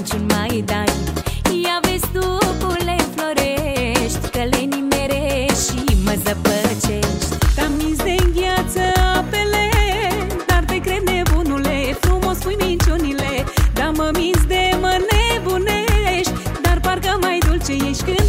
minciuni mai dai. Ia vezi tu cum le florești, că le nimerești și mă zăpăcești. Te-am nins de îngheață apele, dar te cred nebunule, frumos pui minciunile. Dar mă minți de mă nebunești, dar parcă mai dulce ești când